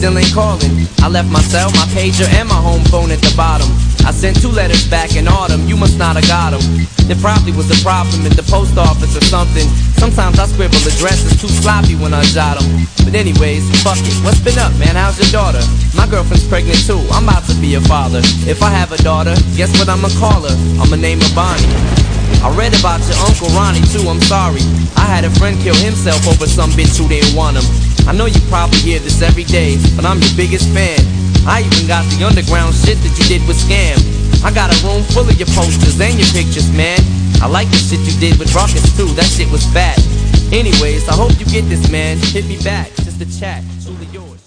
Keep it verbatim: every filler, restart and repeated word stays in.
still ain't calling. I left my cell, my pager, and my home phone at the bottom. I sent two letters back in autumn, you must not have got them. There probably was a problem at the post office or something. Sometimes I scribble addresses too sloppy when I jot them. But anyways, fuck it, what's been up, man? How's your daughter? My girlfriend's pregnant too, I'm about to be a father. If I have a daughter, guess what I'ma call her? I'ma name her Bonnie. I read about your Uncle Ronnie too, I'm sorry. I had a friend kill himself over some bitch who didn't want him. I know you probably hear this every day, but I'm your biggest fan. I even got the underground shit that you did with Scam. I got a room full of your posters and your pictures, man. I like the shit you did with Rockets too, that shit was fat. Anyways, I hope you get this, man. Hit me back, just a chat, truly yours.